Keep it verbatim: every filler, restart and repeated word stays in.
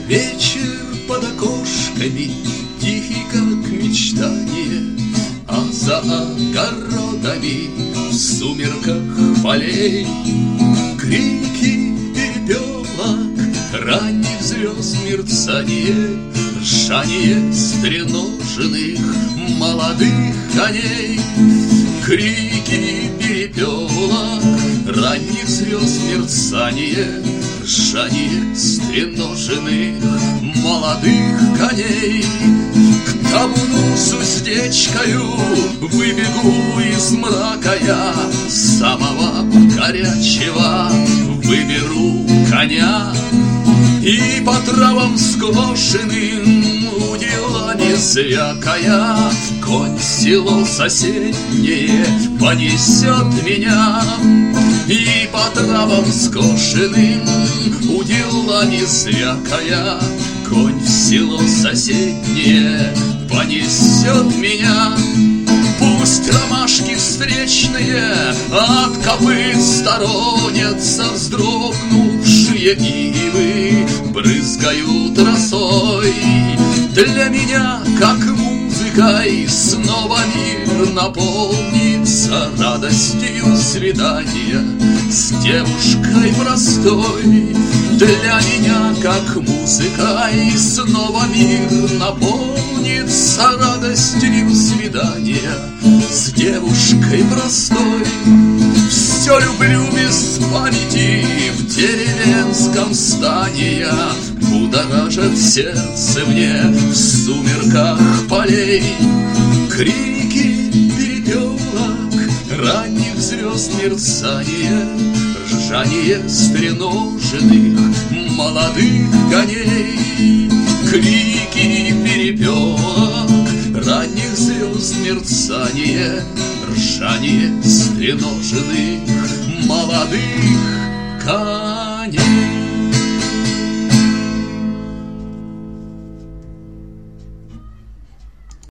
Вечер под окошками, тихий, как мечтание, а за огородами в сумерках полей крики перепелок, ранних звезд мерцание, ржание стреноженных молодых коней. Крики перепелок, ранних звезд мерцание, ржание стреноженных молодых коней. К табуну с уздечкою выбегу из мрака я, самого горячего выберу коня. И по травам скошенным, уделами звякая, конь в село соседнее понесет меня. И по травам скошенным, уделами звякая, конь в село соседнее понесет меня. Пусть ромашки встречные от копыт сторонятся, вздрогнувшие ивы брызгают росой. Для меня, как музыкой, снова мир наполнится радостью свидания с девушкой простой. Для меня, как музыкой, снова мир наполнится радостью свидания с девушкой простой. Все люблю без памяти в деревенском стане я, будоражат сердце мне в сумерках полей. Крики перепелок, ранних звезд мерцание, ржание стреноженных молодых коней. Крики перепелок, ранних звезд мерцание, ржание стреноженных молодых коней.